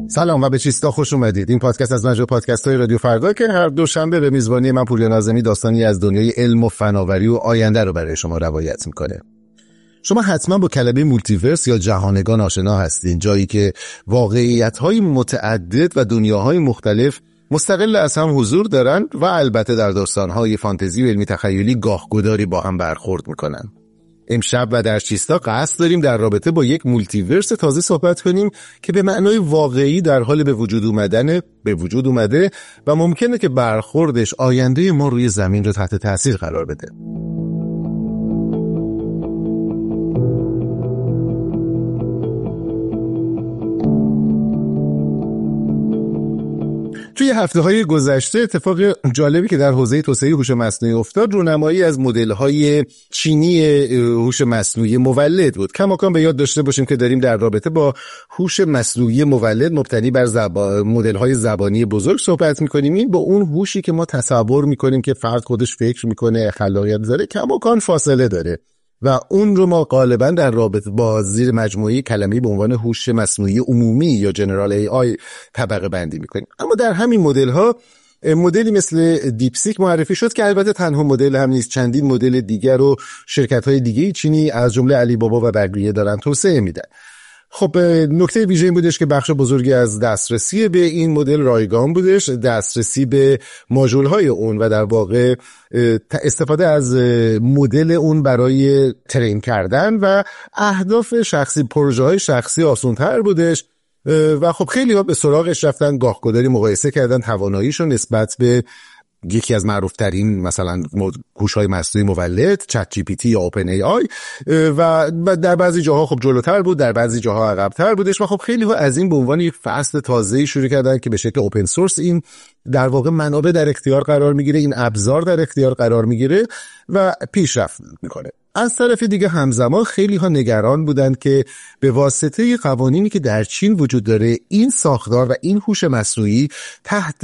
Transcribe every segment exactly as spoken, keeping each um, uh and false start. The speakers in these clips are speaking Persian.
سلام و به چیستا خوش اومدید. این پادکست از مجموعه پادکست‌های رادیو فردا که هر دوشنبه به میزبانی من پوریا ناظمی داستانی از دنیای علم و فناوری و آینده رو برای شما روایت میکنه. شما حتما با کلمه مولتیورس یا جهانگان آشنا هستین، جایی که واقعیت‌های متعدد و دنیاهای مختلف مستقل از هم حضور دارن و البته در داستان‌های فانتزی و علمی تخیلی گاه‌گداری با هم برخورد میکنن. امشب و در چیستا قصد داریم در رابطه با یک مولتیورس تازه صحبت کنیم که به معنای واقعی در حال به وجود اومدن به وجود اومده و ممکنه که برخوردش آینده ما روی زمین رو تحت تاثیر قرار بده. توی هفته‌های گذشته اتفاق جالبی که در حوزه توسعه هوش مصنوعی افتاد رونمایی از مدل‌های چینی هوش مصنوعی مولد بود. کماکان به یاد داشته باشیم که داریم در رابطه با هوش مصنوعی مولد مبتنی بر زبا... مدل‌های زبانی بزرگ صحبت می‌کنیم. این با اون هوشی که ما تصور می‌کنیم که فرد خودش فکر می‌کنه، خلاقیت داره، کماکان فاصله داره و اون رو ما غالبا در رابطه با زیر مجموعه کلمه‌ای به عنوان هوش مصنوعی عمومی یا جنرال ای آی طبقه بندی می‌کنیم. اما در همین مدل‌ها مدلی مثل دیپسیک معرفی شد که البته تنها مدل هم نیست، چندین مدل دیگر رو شرکت‌های دیگه چینی از جمله علی بابا و بقیه دارن توسعه میدن. خب نکته ویژه این بودش که بخش بزرگی از دسترسی به این مدل رایگان بودش، دسترسی به ماژول‌های اون و در واقع استفاده از مدل اون برای ترین کردن و اهداف شخصی، پروژه‌های شخصی آسان‌تر بودش و خب خیلی ها به سراغش رفتن، گاه‌گداری مقایسه کردن تواناییشو نسبت به یکی از معروفترین مثلا هوش‌های مصنوعی مولد چت جی پی تی یا اوپن ای آی و در بعضی جاها خب جلوتر بود، در بعضی جاها عقب‌تر بودش و خب خیلی ها از این به عنوان یک فصل تازه‌ای شروع کردن که به شکل اوپن سورس این در واقع منابع در اختیار قرار میگیره، این ابزار در اختیار قرار میگیره و پیشرفت میکنه. از طرف دیگه همزمان خیلی ها نگران بودند که به واسطه قوانینی که در چین وجود داره این ساختار و این هوش مصنوعی تحت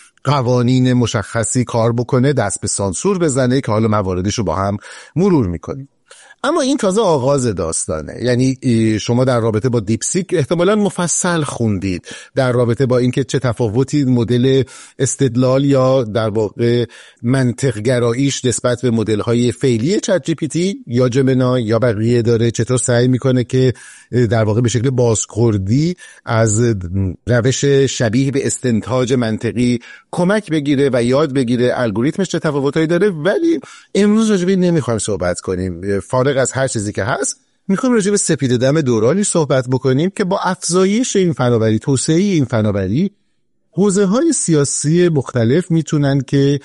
قوانین مشخصی کار بکنه، دست به سانسور بزنه که حالا مواردش رو با هم مرور میکنیم. اما این تازه آغاز داستانه. یعنی شما در رابطه با دیپسیک احتمالاً مفصل خوندید در رابطه با اینکه چه تفاوتی مدل استدلال یا در واقع منطق گراییش نسبت به مدل‌های فعلی چت جی پی تی یا جمینای یا بقیه داره، چطور سعی میکنه که در واقع به شکل بازخوردی از روش شبیه به استنتاج منطقی کمک بگیره و یاد بگیره، الگوریتمش چه تفاوتایی داره. ولی امروز راجع به این نمیخوایم صحبت کنیم. فارغ از هر چیزی که هست میخوایم راجع به سپید دم دورانی صحبت بکنیم که با افزایش این فناوری، توسعه این فناوری، حوزه‌های سیاسی مختلف میتونن که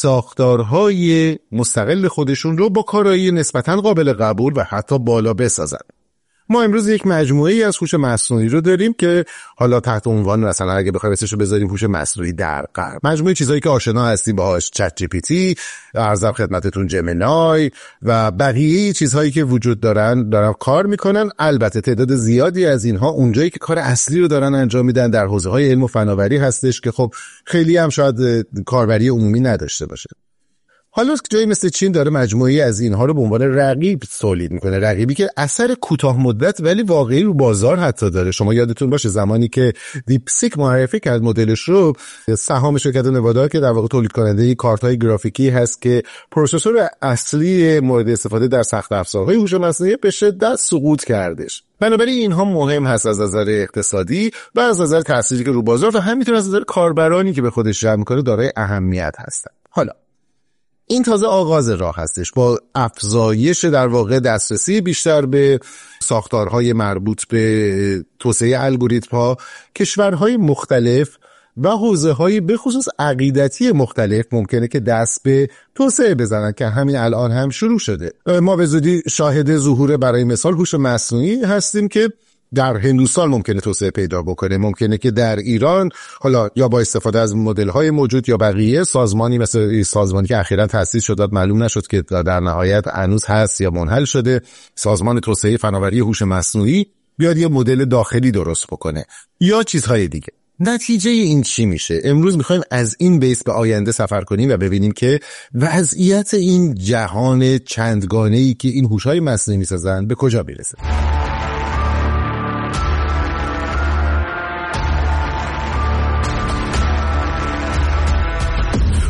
ساختارهای مستقل خودشون رو با کارایی نسبتاً قابل قبول و حتی بالا بسازن. ما امروز یک مجموعه‌ای از هوش مصنوعی رو داریم که حالا تحت عنوان مثلا اگه بخوایم اسمش رو بذاریم هوش مصنوعی در غرب، مجموعه چیزایی که آشنا هستیم باهاش، چت جی پی تی، عرضم خدمتتون جمینای و بقیه چیزهایی که وجود دارن دارن کار میکنن. البته تعداد زیادی از اینها اونجایی که کار اصلی رو دارن انجام میدن در حوزه‌های علم و فناوری هستش که خب خیلی هم شاید کاربری عمومی نداشته باشه. حالا جایی مثل چین داره مجموعی از اینها رو به عنوان رقیب تولید میکنه، رقیبی که اثر کوتاه مدت ولی واقعی رو بازار حتی داره. شما یادتون باشه زمانی که دیپسیک معرفی کرد مدلش رو، سهام شرکت نوادا که در واقع تولید کننده کارت‌های گرافیکی هست که پروسسور اصلی مورد استفاده در سخت افزارهای هوش مصنوعی به شدت سقوط کردش. بنابراین اینها مهم هست از نظر اقتصادی و از نظر تأثیری که رو بازار و همینطور از نظر کاربرانی که به خودش جمع می‌کنه دارای اهمیت هستن. حالا این تازه آغاز راه هستش. با افزایش در واقع دسترسی بیشتر به ساختارهای مربوط به توسعه الگوریتم‌ها، کشورهای مختلف و حوزه‌های به خصوص عقیدتی مختلف ممکنه که دست به توسعه بزنن که همین الان هم شروع شده. ما به زودی شاهد ظهور برای مثال هوش مصنوعی هستیم که در هندوستان ممکنه توسعه پیدا بکنه، ممکنه که در ایران حالا یا با استفاده از مدل‌های موجود یا بقیه سازمانی مثل سازمانی که اخیراً تأسیس شد معلوم نشد که در نهایت هنوز هست یا منحل شده، سازمان توسعه فناوری هوش مصنوعی بیاد یه مدل داخلی درست بکنه یا چیزهای دیگه. نتیجه این چی میشه؟ امروز میخوایم از این بیس به آینده سفر کنیم و ببینیم که وضعیت این جهان چندگانه‌ای که این هوش‌های مصنوعی میسازن به کجا میرسه.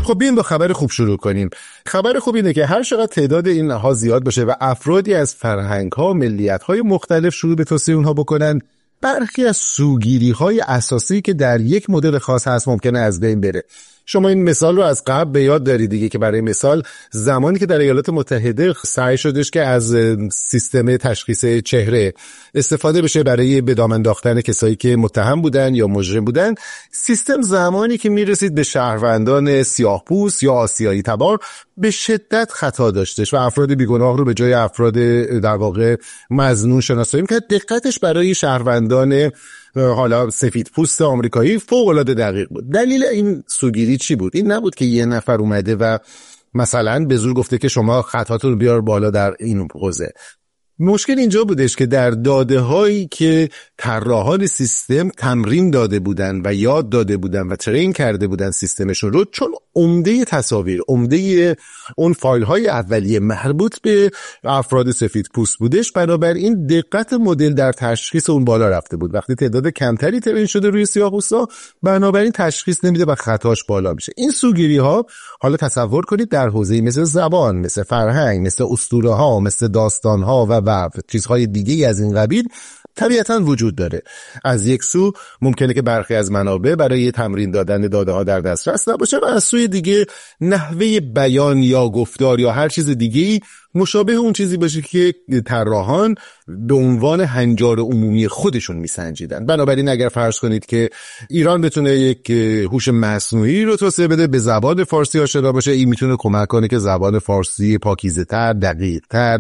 خب بیایم با خبر خوب شروع کنیم. خبر خوب اینه که هر چقدر تعداد اینها زیاد باشه و افرادی از فرهنگ‌ها و ملیت‌های مختلف شروع به توسعه اونها بکنن، برخی از سوگیری‌های اساسی که در یک مدل خاص هست ممکنه از بین بره. شما این مثال رو از قبل به یاد دارید دیگه، که برای مثال زمانی که در ایالات متحده سعی شدش که از سیستم تشخیص چهره استفاده بشه برای به دام انداختن کسایی که متهم بودن یا مجرم بودن، سیستم زمانی که میرسید به شهروندان سیاه‌پوست یا آسیایی تبار به شدت خطا داشتش و افراد بیگناه رو به جای افراد در واقع مظنون شناسایی می‌کرد. دقتش برای شهروندان حالا سفید پوست آمریکایی فوق العاده دقیق بود. دلیل این سوگیری چی بود؟ این نبود که یه نفر اومده و مثلا به زور گفته که شما خطاتون رو بیار بالا در این حوزه. مشکل اینجا بودش که در داده هایی که طراحان سیستم تمرین داده بودن و یاد داده بودن و ترین کرده بودن سیستمشون رو، چون عمده تصاویر، عمده اون فایل های اولیه مربوط به افراد سفید پوست بودش، بنابراین دقت مدل در تشخیص اون بالا رفته بود. وقتی تعداد کمتری ترین شده روی سیاه‌پوستا، بنابراین تشخیص نمیده و خطاش بالا میشه. این سوگیری ها حالا تصور کنید در حوزه‌ای مثل زبان، مثل فرهنگ، مثل اسطوره ها، مثل داستان ها و و چیزهای دیگه از این قبیل طبیعتاً وجود داره. از یک سو ممکنه که برخی از منابع برای تمرین دادن داده ها در دسترس نباشه و از سوی دیگه نحوه بیان یا گفتار یا هر چیز دیگه‌ای مشابه اون چیزی باشه که طراحان به عنوان هنجار عمومی خودشون میسنجیدن. بنابراین اگر فرض کنید که ایران بتونه یک هوش مصنوعی رو توسعه بده به زبان فارسی آشنا باشه، این میتونه کمک کنه که زبان فارسی پاکیزه‌تر، دقیق‌تر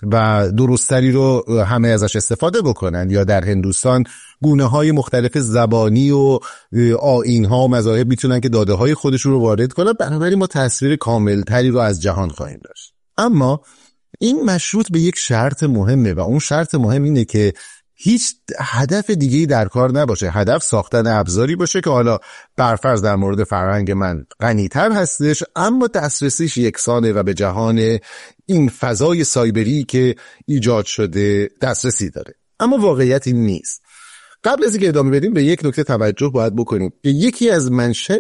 و درستری رو همه ازش استفاده بکنن. یا در هندوستان گونه‌های مختلف زبانی و آیین‌ها و مذاهب میتونن که داده‌های خودشون رو وارد کنن، بنابراین ما تصویر کامل‌تری رو از جهان خواهیم داشت. اما این مشروط به یک شرط مهمه و اون شرط مهم اینه که هیچ هدف دیگه‌ای در کار نباشه. هدف ساختن ابزاری باشه که حالا برفرض در مورد فرهنگ من غنی‌تر هستش اما دسترسیش یکسانه و به جهان این فضای سایبری که ایجاد شده دسترسی داره. اما واقعیت این نیست. قبل از اینکه ادامه بدیم به یک نکته توجه باید بکنیم که یکی از منشأ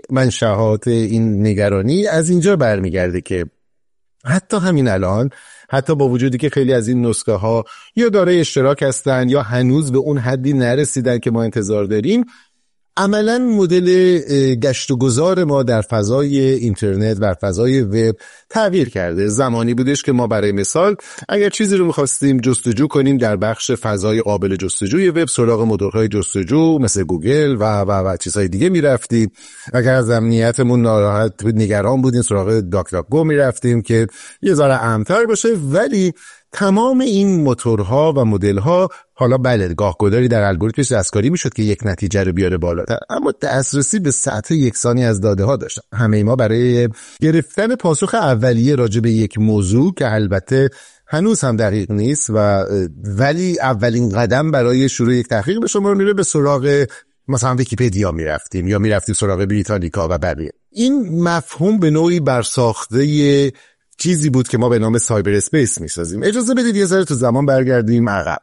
منشأات این نگرانی از اینجا برمیگرده که حتی همین الان، حتی با وجودی که خیلی از این نسخه ها یا دارای اشتراک هستن یا هنوز به اون حدی نرسیدن که ما انتظار داریم، عملاً مدل گشت و گذار ما در فضای اینترنت و فضای وب تغییر کرده. زمانی بودش که ما برای مثال اگر چیزی رو می‌خواستیم جستجو کنیم در بخش فضای قابل جستجوی وب، سراغ موتورهای جستجو مثل گوگل و و و چیزهای دیگه می‌رفتیم. اگر از امنیتمون ناراحت نگران بودیم سراغ داک‌داک‌گو می‌رفتیم که یه ذره امن‌تر باشه. ولی تمام این موتورها و مدل‌ها حالا بله گاه‌گداری در الگوریتمش دستکاری میشد که یک نتیجه رو بیاره بالاتر، اما دسترسی به سطح یکسانی از داده ها داشتن. همه ما برای گرفتن پاسخ اولیه راجع به یک موضوع که البته هنوز هم دقیق نیست و ولی اولین قدم برای شروع یک تحقیق به شما میره به سراغ مثلا ویکی‌پدیا میرفتیم یا میرفتیم سراغ بریتانیکا و بقیه. این مفهوم به نوعی برساخته چیزی بود که ما به نام سایبر اسپیس میسازیم. اجازه بدید یه ذره تو زمان برگردیم عقب.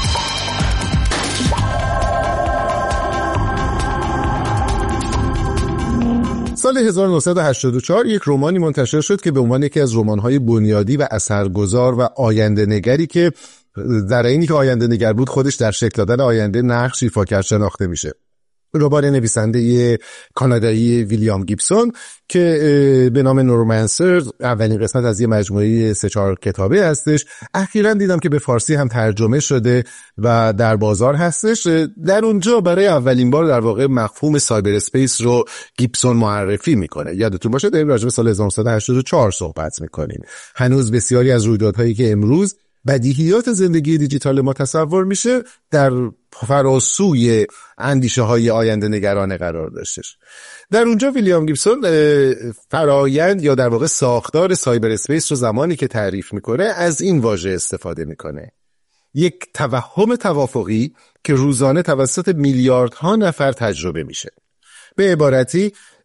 سال هزار و نهصد و هشتاد و چهار یک رمانی منتشر شد که به عنوان یکی از رمان‌های بنیادی و اثرگذار و آینده نگری که در اینی که آینده نگر بود خودش در شکل دادن آینده نقش ایفا کرد شناخته میشه. رمان نویسنده کانادایی ویلیام گیبسون که به نام نورمنسر، اولین قسمت از یه مجموعه سه چهار کتابه هستش. اخیراً دیدم که به فارسی هم ترجمه شده و در بازار هستش. در اونجا برای اولین بار در واقع مفهوم سایبر اسپیس رو گیبسون معرفی میکنه. یادتون باشه داریم راجع به سال هزار و نهصد و هشتاد و چهار صحبت میکنیم. هنوز بسیاری از رویدادهایی که امروز بدیهیات زندگی دیجیتال ما تصور میشه در فراسوی اندیشه های آینده نگرانه قرار داشتش. در اونجا ویلیام گیبسون فرایند یا در واقع ساختار سایبر اسپیس رو زمانی که تعریف میکنه از این واژه استفاده میکنه: یک توهم توافقی که روزانه توسط میلیاردها نفر تجربه میشه. به عبارتی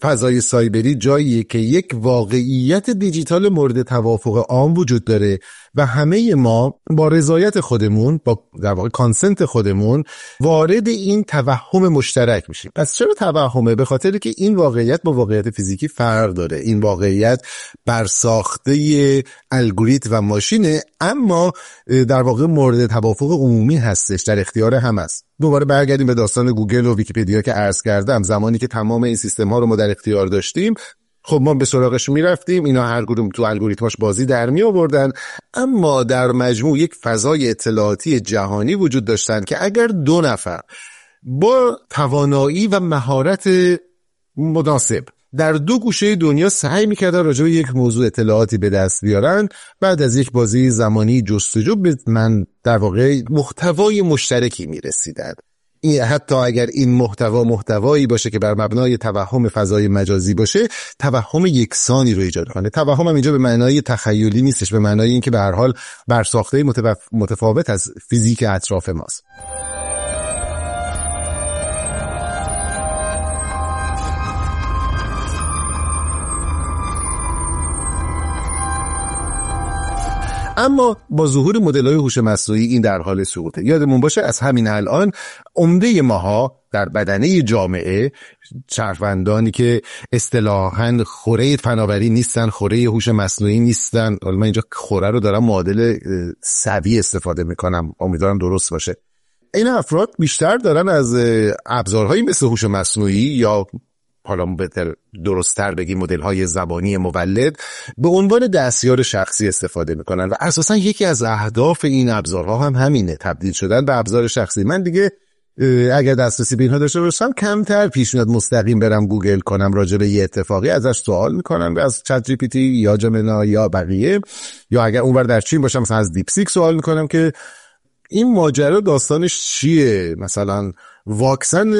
فضای سایبری جاییه که یک واقعیت دیجیتال مورد توافق عام وجود داره و همه ما با رضایت خودمون، با در واقع کانسنت خودمون وارد این توهم مشترک میشیم. پس چرا توهمه؟ به خاطر که این واقعیت با واقعیت فیزیکی فرق داره. این واقعیت بر ساخته الگوریتم و ماشینه، اما در واقع مورد توافق عمومی هستش، در اختیار هم است. دوباره برگردیم به داستان گوگل و ویکی‌پدیا که عرض کردم. زمانی که تمام این سیستم ها رو ما در اختیار داشتیم، خب ما به سراغش میرفتیم، اینا هر کدوم تو الگوریتماش بازی در می آوردن، اما در مجموع یک فضای اطلاعاتی جهانی وجود داشتن که اگر دو نفر با توانایی و مهارت مناسب در دو گوشه دنیا سعی میکردن راجع به یک موضوع اطلاعاتی به دست بیارن، بعد از یک بازی زمانی جستجو به من در واقع محتوای مشترکی میرسیدن. این حتی اگر این محتوا محتوایی باشه که بر مبنای توهم فضای مجازی باشه، توهم یکسانی رو ایجاد کنه. توهم هم اینجا به معنای تخیلی نیستش، به معنای اینکه به هر حال بر ساخته متف... متفاوت از فیزیک اطراف ماست. اما با ظهور مدل‌های هوش مصنوعی این در حال سقوطه. یادمون باشه از همین الان عمده ماها در بدنه جامعه، شهروندانی که اصطلاحاً خوره فناوری نیستن، خوره هوش مصنوعی نیستن، حالا من اینجا خوره رو دارم معادل سوی استفاده میکنم، امیدوارم درست باشه، این افراد بیشتر دارن از ابزارهایی مثل هوش مصنوعی یا حالا بهتر درست‌تر بگیم مدل‌های زبانی مولد به عنوان دستیار شخصی استفاده میکنن و اساساً یکی از اهداف این ابزارها هم همینه، تبدیل شدن به ابزار شخصی. من دیگه اگر دسترسی به اینها داشته باشم کمتر پیش میاد مستقیم برم گوگل کنم راجع به یه اتفاقی، ازش سوال میکنم از چت جی پی تی یا جمنا یا بقیه، یا اگر اونور در چین باشم مثلا از دیپ سیک سوال میکنم که این ماجرا داستانش چیه، مثلا واکسن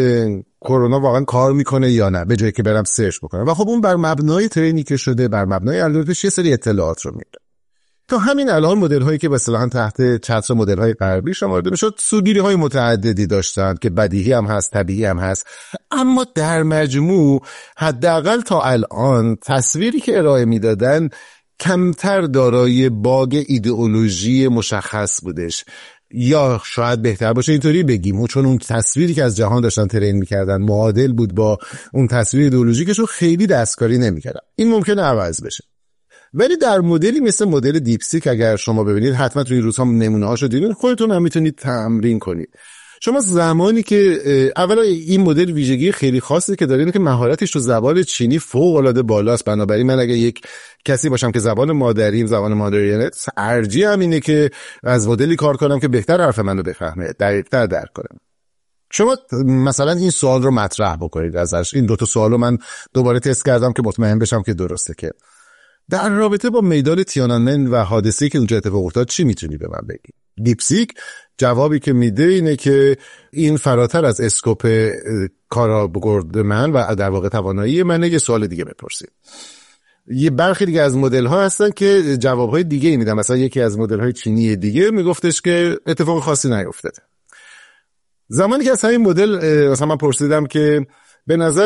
کرونا واقعا کار میکنه یا نه، به جایی که برم سرچ بکنم. و خب اون بر مبنای ترینی که شده، بر مبنای الگوریتمش یه سری اطلاعات رو میده. تا همین الان مدل هایی که مثلا تحت چتر مدل های غربی شمرده میشد سوگیری های متعددی داشتن که بدیهی هم هست، طبیعی هم هست، اما در مجموع حداقل تا الان تصویری که ارائه میدادن کمتر دارای باگ ایدئولوژی مشخص بودش، یا شاید بهتر باشه اینطوری بگیم چون اون تصویری که از جهان داشتن ترین میکردن معادل بود با اون تصویر ایدئولوژیکشون، خیلی دستکاری نمیکردن. این ممکنه عوض بشه، ولی در مدلی مثل مدل دیپ سیک اگر شما ببینید، حتما تو این روزها نمونه هاشو دیدین، خودتون هم میتونید تمرین کنید. شما زمانی که اولا این مدل ویژگی خیلی خاصی که داره اینه که مهارتش تو زبان چینی فوق العاده بالاست، بنابراین من اگه یک کسی باشم که زبان مادریم زبان مادری یعنی ارجی هم اینه که از مدلی کار کنم که بهتر حرف منو بفهمه، دقیق‌تر درک کنم. شما مثلا این سوال رو مطرح بکنید ازش، این دو تا سوالو من دوباره تست کردم که مطمئن بشم که درسته، که در رابطه با میدان تیانانمن و حادثه‌ای که اونجا اتفاق افتاد چی میتونی به من بگی؟ دیپ سیک جوابی که میده اینه که این فراتر از اسکوپ کاربرد من و در واقع توانایی منه، یه سوال دیگه بپرسید. یه برخی دیگه از مدل ها هستن که جوابهای دیگه میدن، مثلا یکی از مدل های چینی دیگه میگفتش که اتفاق خاصی نیفتاده. زمانی که از همین مدل مثلا من پرسیدم که به نظر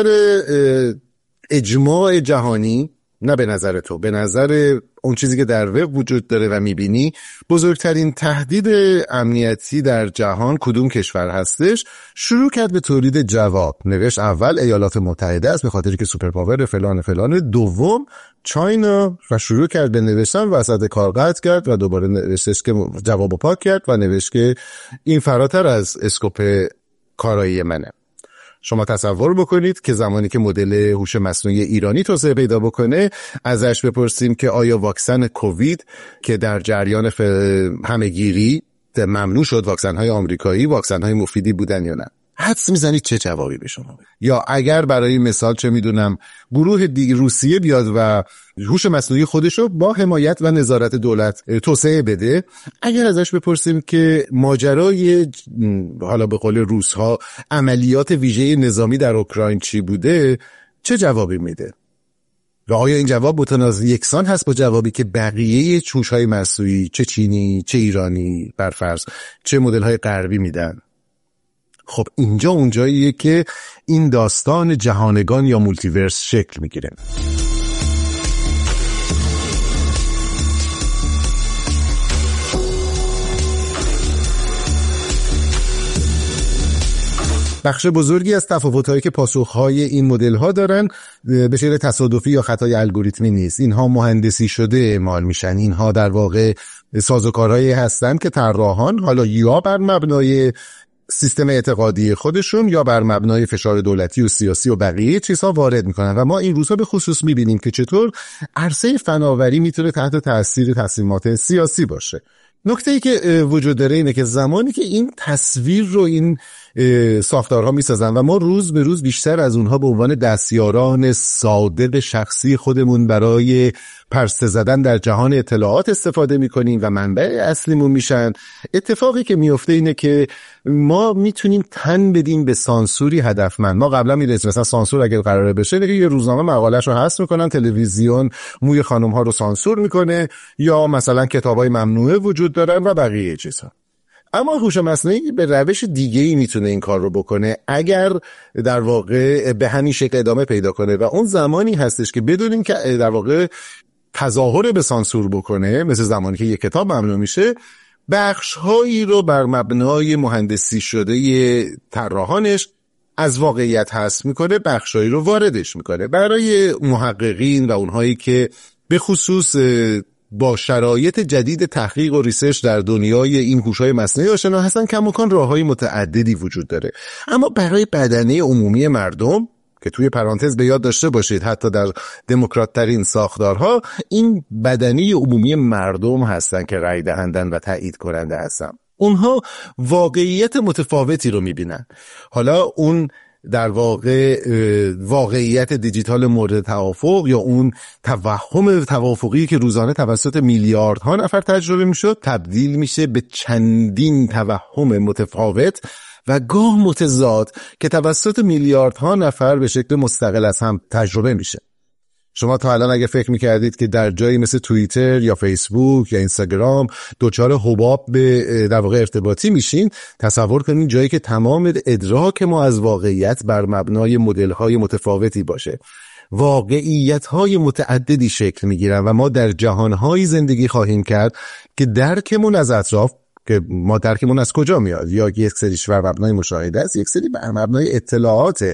اجماع جهانی، نه به نظر تو، به نظر اون چیزی که در وب وجود داره و میبینی، بزرگترین تهدید امنیتی در جهان کدوم کشور هستش؟ شروع کرد به تولید جواب. نوشت اول ایالات متحده است به خاطری که سوپر پاور فلان فلان، دوم چاینا، و شروع کرد به نوشتن، وسط کار قطع کرد و دوباره نوشتش که جوابو پاک کرد و نوشت که این فراتر از اسکوپ کارایی منه. شما تصور بکنید که زمانی که مدل هوش مصنوعی ایرانی توسعه پیدا بکنه، ازش بپرسیم که آیا واکسن کووید که در جریان همهگیری ممنوع شد، واکسن‌های آمریکایی واکسن‌های مفیدی بودن یا نه، حدس میزنید چه جوابی به شما؟ یا اگر برای مثال چه میدونم گروه دیگه روسیه بیاد و هوش مصنوعی خودشو با حمایت و نظارت دولت توسعه بده، اگر ازش بپرسیم که ماجرای حالا به قول روس‌ها عملیات ویژه نظامی در اوکراین چی بوده، چه جوابی میده؟ و آیا این جواب متناسب یکسان هست با جوابی که بقیه هوش‌های مصنوعی، چه چینی، چه ایرانی، برفرض چه مدل‌های غربی میدن؟ خب اینجا اونجاییه که این داستان جهانگان یا مولتیورس شکل میگیره. بخش بزرگی از تفاوت‌هایی که پاسخ‌های این مدل‌ها دارن به شکل تصادفی یا خطای الگوریتمی نیست. اینها مهندسی شده اعمال میشن. اینها در واقع سازوکارهایی هستن که طراحان حالا یا بر مبنای سیستم اعتقادی خودشون یا بر مبنای فشار دولتی و سیاسی و بقیه چیزها وارد میکنن و ما این روزها به خصوص میبینیم که چطور عرصه فناوری میتونه تحت تاثیر تصمیمات سیاسی باشه. نکته‌ای که وجود داره اینه که زمانی که این تصویر رو این ساختارها میسازن و ما روز به روز بیشتر از اونها به عنوان دستیاران صادق شخصی خودمون برای پرسه زدن در جهان اطلاعات استفاده میکنیم و منبع اصلیمون میشن، اتفاقی که میفته اینه که ما میتونیم تن بدیم به سانسوری هدفمند. ما قبلا میدونستیم مثلا سانسور اگه قراره بشه دیگه یه روزنامه مقاله‌شو حذف میکنن، تلویزیون موی خانم‌ها رو سانسور میکنه یا مثلا کتابای ممنوعه وجود دارن و بقیه چیزها. اما هوش مصنوعی به روش دیگه‌ای میتونه این کار رو بکنه اگر در واقع به همین شکل ادامه پیدا کنه و اون زمانی هستش که بدونیم که در واقع تظاهر به سانسور بکنه، مثل زمانی که یک کتاب ممنوع میشه، بخش‌هایی رو بر مبنای مهندسی شده طراحانش از واقعیت حذف میکنه، بخش‌هایی رو واردش میکنه. برای محققین و اونهایی که به خصوص با شرایط جدید تحقیق و ریسرچ در دنیای این هوش‌های مصنوعی آشنا هستن، کماکان راه‌های متعددی وجود داره. اما برای بدنه عمومی مردم که توی پرانتز به یاد داشته باشید حتی در دموکرات ترین ساختارها این بدنه عمومی مردم هستن که رأی دهندن و تایید کننده هستن. اونها واقعیت متفاوتی رو میبینن. حالا اون در واقع واقعیت دیجیتال مورد توافق یا اون توهم توافقی که روزانه توسط میلیاردها نفر تجربه میشد تبدیل میشه به چندین توهم متفاوت و گاه متضاد که توسط میلیاردها نفر به شکل مستقل از هم تجربه میشه. شما تا الان اگه فکر میکردید که در جایی مثل توییتر یا فیسبوک یا اینستاگرام دوچار حباب به در واقع ارتباطی میشین، تصور کنید جایی که تمام ادراک ما از واقعیت بر مبنای مدل‌های متفاوتی باشه. واقعیت‌های متعددی شکل میگیرن و ما در جهان‌های زندگی خواهیم کرد که درکمون از اطراف، که ما درکمون از کجا میاد، یا یک سریش بر مبنای مشاهده است، یک سری بر مبنای اطلاعاته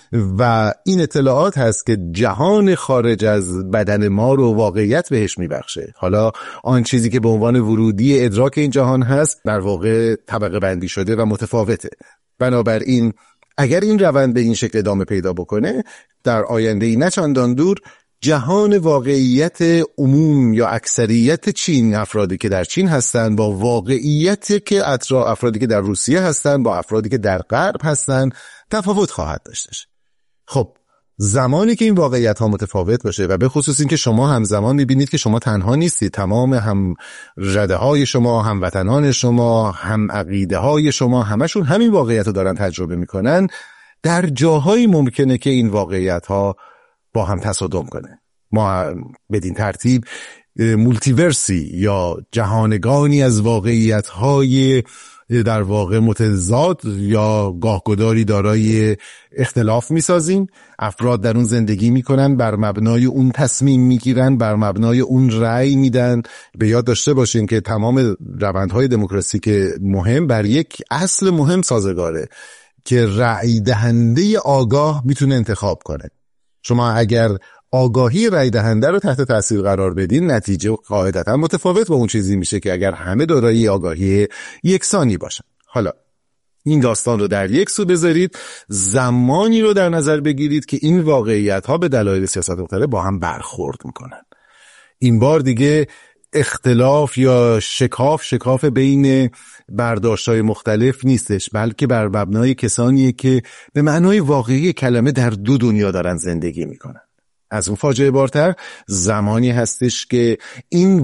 و این اطلاعات هست که جهان خارج از بدن ما رو واقعیت بهش میبخشه. حالا آن چیزی که به عنوان ورودی ادراک این جهان هست در واقع طبقه بندی شده و متفاوته. بنابراین اگر این روند به این شکل ادامه پیدا بکنه، در آینده‌ای نه چندان دور جهان واقعیت عموم یا اکثریت چین، افرادی که در چین هستن با واقعیت که اطراف افرادی که در روسیه هستن با افرادی که در غرب هستن تفاوت خواهد داشتش. خب زمانی که این واقعیت ها متفاوت باشه و به خصوص این که شما همزمان میبینید که شما تنها نیستید، تمام هم رده های شما، هم وطنان شما، هم عقیده های شما، همشون همین واقعیت رو دارن تجربه میکنن، در جاهایی ممکنه که این واقعیت ها با هم تصادم کنه. ما بدین ترتیب مولتیورسی یا جهانگانی از واقعیت های در واقع متضاد یا گاهگداری دارای اختلاف میسازیم. افراد در اون زندگی میکنن، بر مبنای اون تصمیم میگیرن، بر مبنای اون رأی میدن. به یاد داشته باشین که تمام روندهای دموکراسی که مهم بر یک اصل مهم سازگاره که رأی دهنده آگاه میتونه انتخاب کنه. شما اگر آگاهی رای دهنده رو تحت تاثیر قرار بدین، نتیجه قاعدتا متفاوت با اون چیزی میشه که اگر همه دارای آگاهی یکسانی باشن. حالا این داستان رو در یک سو بذارید، زمانی رو در نظر بگیرید که این واقعیت ها به دلایل سیاست مختلف با هم برخورد میکنن. این بار دیگه اختلاف یا شکاف شکاف بین برداشت‌های مختلف نیستش، بلکه بر مبنای کسانیه که به معنای واقعی کلمه در دو دنیا دارن زندگی میکنن. از اون فاجعه بارتر زمانی هستش که این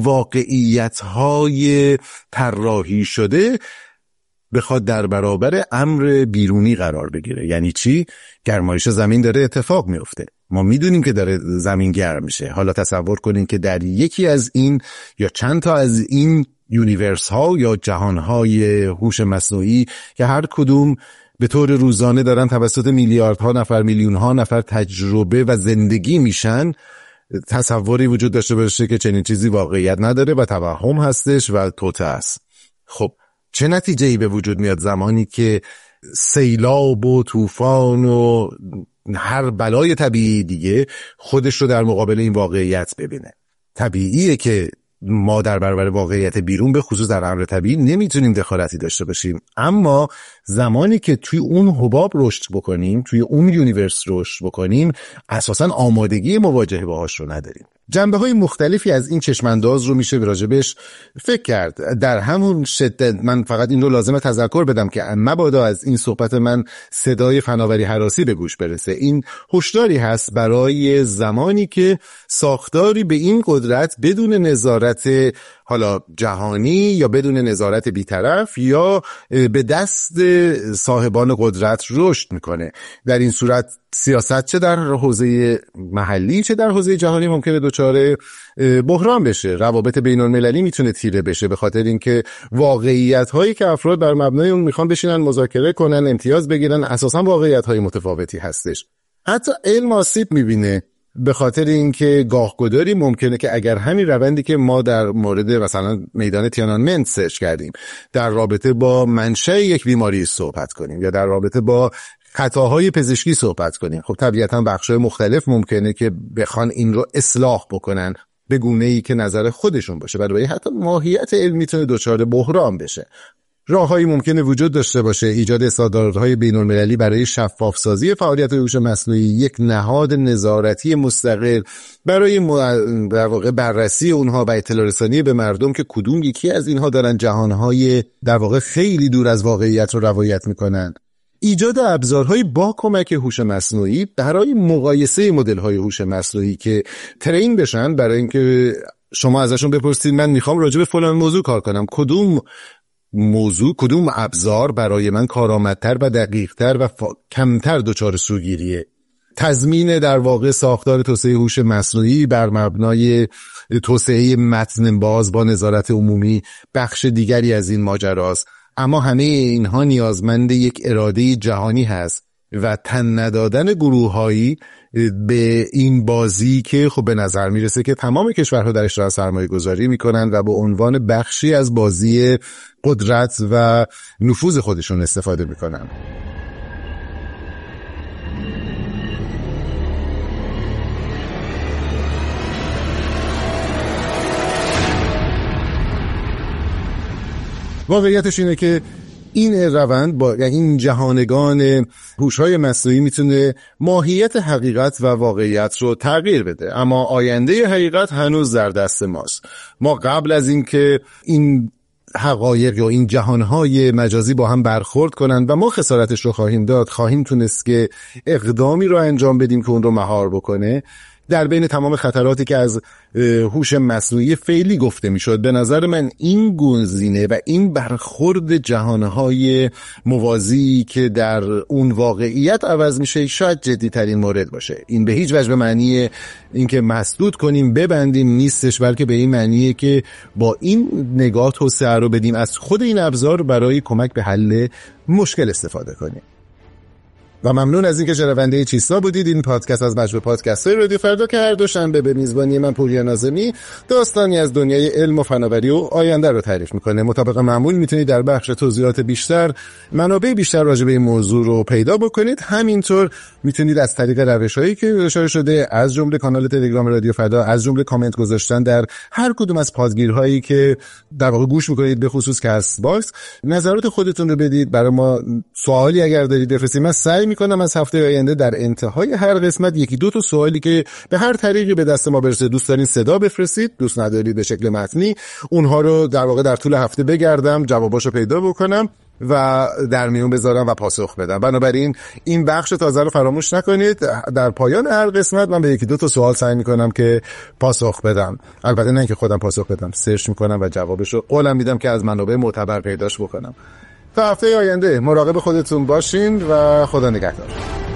واقعیت‌های طراحی شده بخواد در برابر امر بیرونی قرار بگیره. یعنی چی؟ گرمایش زمین داره اتفاق میفته، ما میدونیم که داره زمین گرم میشه. حالا تصور کنین که در یکی از این یا چند تا از این یونیورس ها یا جهان های هوش مصنوعی که هر کدوم به طور روزانه دارن توسط میلیاردها نفر، میلیونها نفر تجربه و زندگی میشن، تصوری وجود داشته باشه که چنین چیزی واقعیت نداره و توهم هستش و توته است. خب چه نتیجه‌ای به وجود میاد زمانی که سیلاب و طوفان و هر بلای طبیعی دیگه خودش رو در مقابل این واقعیت ببینه؟ طبیعیه که ما در برابر واقعیت بیرون به خصوص در امر طبیعی نمیتونیم دخالتی داشته باشیم، اما زمانی که توی اون حباب رشد بکنیم، توی اون یونیورس رشد بکنیم، اساساً آمادگی مواجهه باهاش رو نداریم. جنبه‌های مختلفی از این چشمانداز رو میشه راجبش فکر کرد. در همون شدت من فقط این رو لازمه تذکر بدم که مبادا از این صحبت من صدای فناوری هراسی به گوش برسه. این هشداری هست برای زمانی که ساختاری به این قدرت بدون نظارت حالا جهانی یا بدون نظارت بی‌طرف یا به دست صاحبان قدرت رشد میکنه. در این صورت سیاست چه در حوزه محلی چه در حوزه جهانی ممکنه دچار بحران بشه. روابط بین المللی میتونه تیره بشه به خاطر اینکه واقعیت هایی که افراد بر مبنای اون میخوان بشینن مذاکره کنن، امتیاز بگیرن، اساسا واقعیت های متفاوتی هستش. حتی علم آسیب میبینه به خاطر اینکه گاهگداری ممکنه که اگر همین روندی که ما در مورد مثلا میدان تیانانمن سرچ کردیم در رابطه با منشأ یک بیماری صحبت کنیم یا در رابطه با خطاهای پزشکی صحبت کنیم، خب طبیعتاً بخش‌های مختلف ممکنه که بخوان این رو اصلاح بکنن به گونه‌ای که نظر خودشون باشه، برای حتی ماهیت علم میتونه دچار بحران بشه. راههایی ممکنه وجود داشته باشه ایجاد استانداردهای بین‌المللی برای شفاف‌سازی فعالیت هوش مصنوعی، یک نهاد نظارتی مستقل برای در واقع بررسی اونها و اطلاع رسانی به مردم که کدوم یکی از اینها دارن جهانهای در واقع خیلی دور از واقعیت رو روایت میکنن. ایجاد ابزارهای با کمک هوش مصنوعی برای مقایسه مدل‌های هوش مصنوعی که ترین بشن، برای اینکه شما ازشون بپرسید من میخوام راجع به فلان موضوع کار کنم، کدوم موضوع کدوم ابزار برای من کارآمدتر و دقیقتر و فا... کمتر دچار سوگیریه. تضمین در واقع ساختار توسعه هوش مصنوعی بر مبنای توسعه متن باز با نظارت عمومی بخش دیگری از این ماجراست، اما همه اینها نیازمند یک اراده جهانی هست و تن ندادن گروه‌هایی به این بازی که خب به نظر میرسه که تمام کشورها درش دارن سرمایه گذاری میکنن و به عنوان بخشی از بازی قدرت و نفوذ خودشون استفاده میکنن. واقعیتش اینه که این روند با این جهانگان هوش‌های مصنوعی میتونه ماهیت حقیقت و واقعیت رو تغییر بده، اما آینده حقیقت هنوز در دست ماست. ما قبل از این که این حقایق یا این جهانهای مجازی با هم برخورد کنن و ما خسارتش رو خواهیم داد، خواهیم تونست که اقدامی رو انجام بدیم که اون رو مهار بکنه. در بین تمام خطراتی که از هوش مصنوعی فعلی گفته میشد، به نظر من این گزینه و این برخورد جهانهای موازی که در اون واقعیت عوض میشه شاید جدی ترین مورد باشه. این به هیچ وجه به معنی اینکه مسدود کنیم ببندیم نیستش، بلکه به این معنیه که با این نگاه توسعه رو بدیم از خود این ابزار برای کمک به حل مشکل استفاده کنیم. و ممنون از اینکه شنونده چیستا بودید. این پادکست از مجموعه پادکست‌های رادیو فردا که هر دوشنبه به میزبانی من پوریا ناظمی داستانی از دنیای علم و فناوری و آینده رو تعریف میکنه. مطابق معمول میتونید در بخش توضیحات بیشتر منابع بیشتر راجع به این موضوع رو پیدا بکنید. همینطور میتونید از طریق روش‌هایی که اشاره شده از جمله کانال تلگرام رادیو فردا، از جمله کامنت گذاشتن در هر کدوم از پادگیرهایی که در واقع گوش میکنید، به خصوص کست باکس، نظرات خودتون رو بدید. برای ما سوالی اگر دارید بفرستید. من سعی میکنم از هفته آینده در انتهای هر قسمت یکی دو تا سوالی که به هر طریقی به دست ما برسه، دوست دارین صدا بفرستید، دوست ندارید به شکل متنی، اونها رو در واقع در طول هفته بگردم جواباشو پیدا بکنم و در میون بذارم و پاسخ بدم. بنابراین این بخش تازه رو فراموش نکنید. در پایان هر قسمت من به یکی دو تا سوال سعی میکنم که پاسخ بدم. البته نه اینکه خودم پاسخ بدم، سرچ میکنم و جوابشو قولم میدم که از منابع معتبر پیداش بکنم. تا هفته آینده مراقب خودتون باشین و خدا نگهدار.